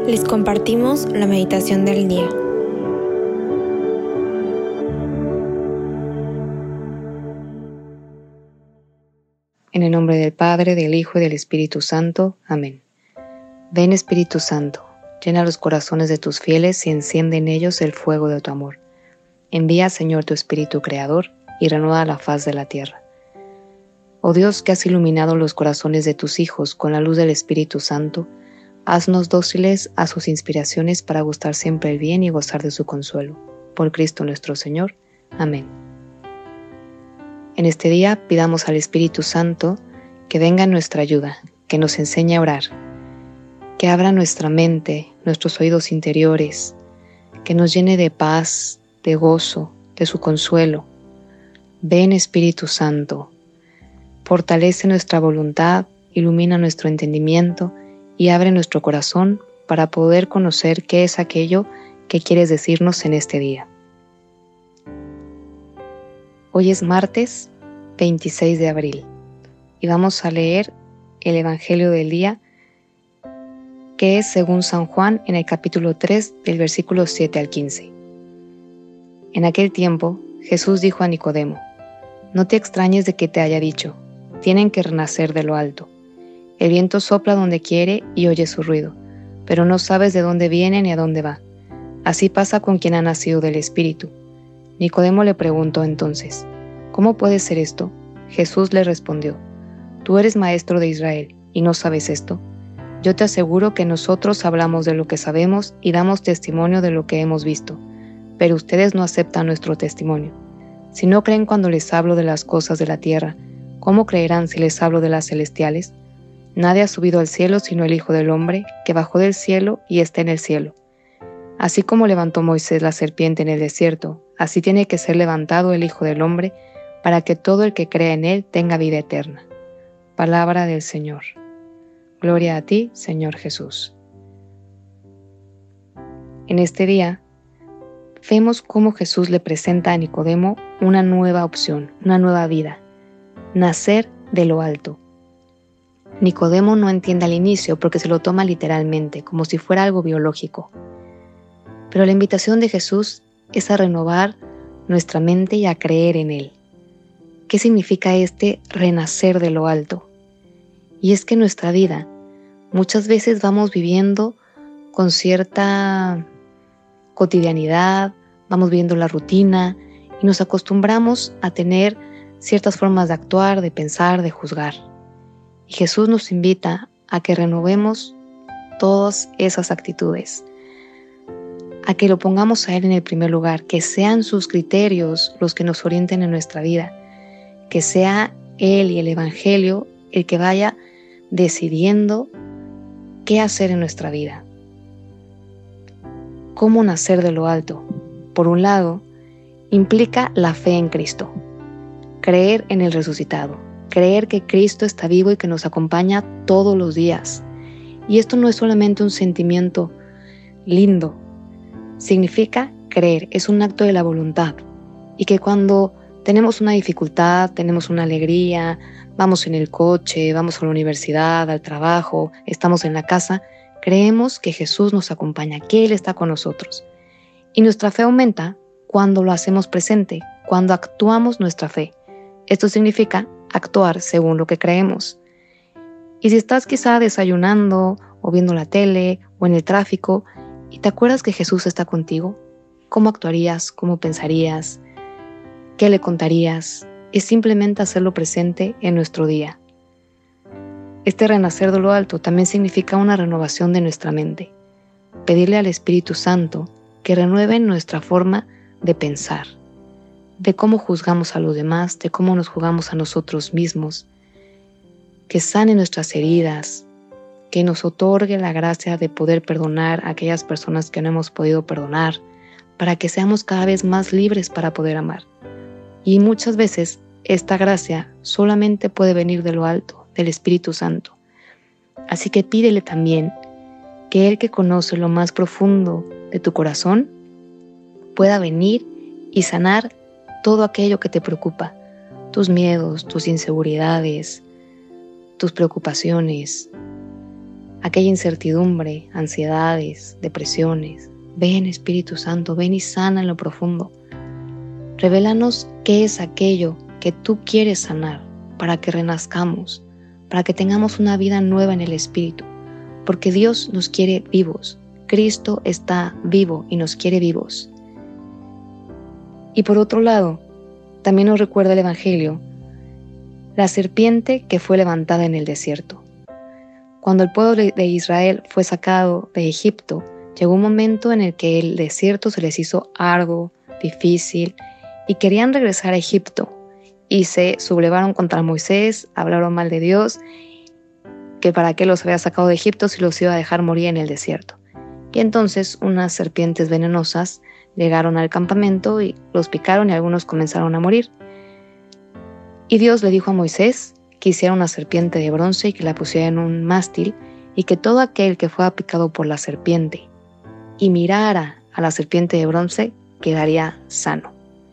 Les compartimos la meditación del día. En el nombre del Padre, del Hijo y del Espíritu Santo. Amén. Ven, Espíritu Santo, llena los corazones de tus fieles y enciende en ellos el fuego de tu amor. Envía, Señor, tu Espíritu Creador y renueva la faz de la tierra. Oh Dios, que has iluminado los corazones de tus hijos con la luz del Espíritu Santo, haznos dóciles a sus inspiraciones para gustar siempre el bien y gozar de su consuelo. Por Cristo nuestro Señor. Amén. En este día pidamos al Espíritu Santo que venga en nuestra ayuda, que nos enseñe a orar, que abra nuestra mente, nuestros oídos interiores, que nos llene de paz, de gozo, de su consuelo. Ven, Espíritu Santo, fortalece nuestra voluntad, ilumina nuestro entendimiento y abre nuestro corazón para poder conocer qué es aquello que quieres decirnos en este día. Hoy es martes 26 de abril y vamos a leer el Evangelio del día, que es según San Juan en el capítulo 3 del versículo 7 al 15. En aquel tiempo Jesús dijo a Nicodemo: «No te extrañes de que te haya dicho, tienen que renacer de lo alto. El viento sopla donde quiere y oye su ruido, pero no sabes de dónde viene ni a dónde va. Así pasa con quien ha nacido del Espíritu». Nicodemo le preguntó entonces: «¿Cómo puede ser esto?». Jesús le respondió: «¿Tú eres maestro de Israel y no sabes esto? Yo te aseguro que nosotros hablamos de lo que sabemos y damos testimonio de lo que hemos visto, pero ustedes no aceptan nuestro testimonio. Si no creen cuando les hablo de las cosas de la tierra, ¿cómo creerán si les hablo de las celestiales? Nadie ha subido al cielo sino el Hijo del Hombre, que bajó del cielo y está en el cielo. Así como levantó Moisés la serpiente en el desierto, así tiene que ser levantado el Hijo del Hombre, para que todo el que crea en él tenga vida eterna». Palabra del Señor. Gloria a ti, Señor Jesús. En este día, vemos cómo Jesús le presenta a Nicodemo una nueva opción, una nueva vida: nacer de lo alto. Nicodemo no entiende al inicio porque se lo toma literalmente, como si fuera algo biológico. Pero la invitación de Jesús es a renovar nuestra mente y a creer en Él. ¿Qué significa este renacer de lo alto? Y es que en nuestra vida muchas veces vamos viviendo con cierta cotidianidad, vamos viviendo la rutina y nos acostumbramos a tener ciertas formas de actuar, de pensar, de juzgar. Y Jesús nos invita a que renovemos todas esas actitudes, a que lo pongamos a Él en el primer lugar, que sean sus criterios los que nos orienten en nuestra vida, que sea Él y el Evangelio el que vaya decidiendo qué hacer en nuestra vida. ¿Cómo nacer de lo alto? Por un lado, implica la fe en Cristo, creer en el resucitado, creer que Cristo está vivo y que nos acompaña todos los días. Y esto no es solamente un sentimiento lindo, significa creer, es un acto de la voluntad. Y que cuando tenemos una dificultad, tenemos una alegría, vamos en el coche, vamos a la universidad, al trabajo, estamos en la casa, creemos que Jesús nos acompaña, que Él está con nosotros. Y nuestra fe aumenta cuando lo hacemos presente, cuando actuamos nuestra fe. Esto significa actuar según lo que creemos. Y si estás quizá desayunando o viendo la tele o en el tráfico y te acuerdas que Jesús está contigo, ¿cómo actuarías? ¿Cómo pensarías? ¿Qué le contarías? Es simplemente hacerlo presente en nuestro día. Este renacer de lo alto también significa una renovación de nuestra mente. Pedirle al Espíritu Santo que renueve nuestra forma de pensar, de cómo juzgamos a los demás, de cómo nos juzgamos a nosotros mismos, que sane nuestras heridas, que nos otorgue la gracia de poder perdonar a aquellas personas que no hemos podido perdonar, para que seamos cada vez más libres para poder amar. Y muchas veces esta gracia solamente puede venir de lo alto, del Espíritu Santo. Así que pídele también que Él, que conoce lo más profundo de tu corazón, pueda venir y sanar todo aquello que te preocupa, tus miedos, tus inseguridades, tus preocupaciones, aquella incertidumbre, ansiedades, depresiones. Ven, Espíritu Santo, ven y sana en lo profundo. Revélanos qué es aquello que tú quieres sanar para que renazcamos, para que tengamos una vida nueva en el Espíritu, porque Dios nos quiere vivos. Cristo está vivo y nos quiere vivos. Y por otro lado, también nos recuerda el Evangelio la serpiente que fue levantada en el desierto. Cuando el pueblo de Israel fue sacado de Egipto, llegó un momento en el que el desierto se les hizo arduo, difícil, y querían regresar a Egipto, y se sublevaron contra Moisés, hablaron mal de Dios, que para qué los había sacado de Egipto si los iba a dejar morir en el desierto. Y entonces unas serpientes venenosas llegaron al campamento y los picaron y algunos comenzaron a morir. Y Dios le dijo a Moisés que hiciera una serpiente de bronce y que la pusiera en un mástil, y que todo aquel que fuera picado por la serpiente y mirara a la serpiente de bronce quedaría sano.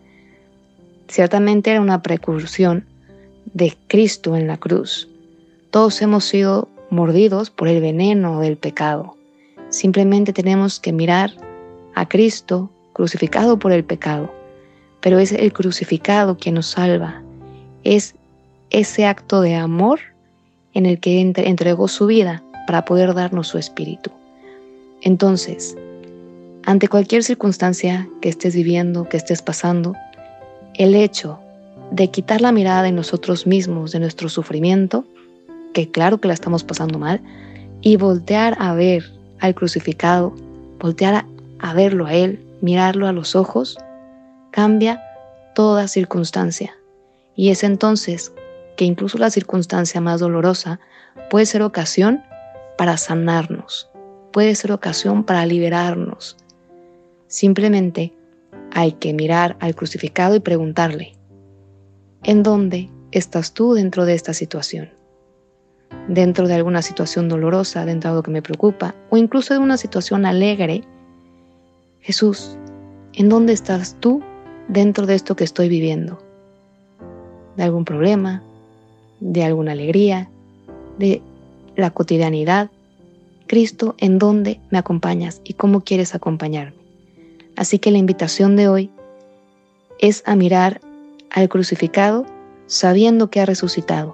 Ciertamente era una precursión de Cristo en la cruz. Todos hemos sido mordidos por el veneno del pecado. Simplemente tenemos que mirar a Cristo crucificado por el pecado, pero es el crucificado quien nos salva. Es ese acto de amor en el que entregó su vida para poder darnos su espíritu. Entonces, ante cualquier circunstancia que estés viviendo, que estés pasando, el hecho de quitar la mirada de nosotros mismos, de nuestro sufrimiento, que claro que la estamos pasando mal, y voltear a ver al crucificado, voltear a verlo a Él, mirarlo a los ojos, cambia toda circunstancia. Y es entonces que incluso la circunstancia más dolorosa puede ser ocasión para sanarnos, puede ser ocasión para liberarnos. Simplemente hay que mirar al crucificado y preguntarle, ¿en dónde estás tú dentro de esta situación? Dentro de alguna situación dolorosa, dentro de algo que me preocupa, o incluso de una situación alegre. Jesús, ¿en dónde estás tú dentro de esto que estoy viviendo? ¿De algún problema? ¿De alguna alegría? ¿De la cotidianidad? Cristo, ¿en dónde me acompañas y cómo quieres acompañarme? Así que la invitación de hoy es a mirar al crucificado sabiendo que ha resucitado,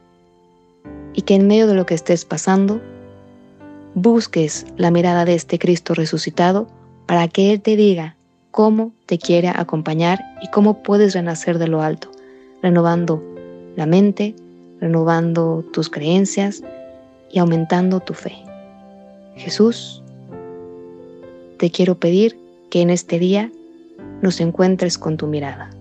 y que en medio de lo que estés pasando, busques la mirada de este Cristo resucitado para que Él te diga cómo te quiere acompañar y cómo puedes renacer de lo alto, renovando la mente, renovando tus creencias y aumentando tu fe. Jesús, te quiero pedir que en este día nos encuentres con tu mirada.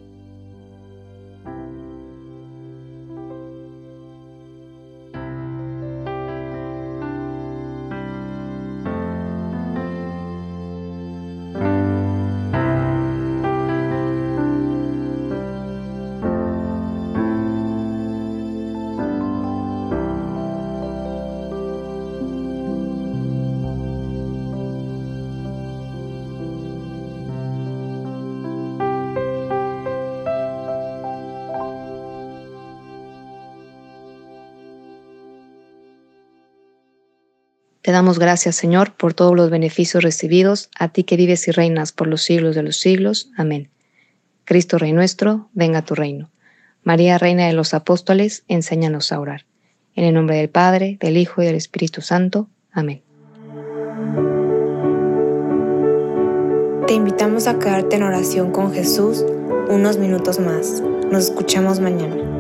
Te damos gracias, Señor, por todos los beneficios recibidos, a ti que vives y reinas por los siglos de los siglos. Amén. Cristo Rey nuestro, venga a tu reino. María, Reina de los Apóstoles, enséñanos a orar. En el nombre del Padre, del Hijo y del Espíritu Santo. Amén. Te invitamos a quedarte en oración con Jesús unos minutos más. Nos escuchamos mañana.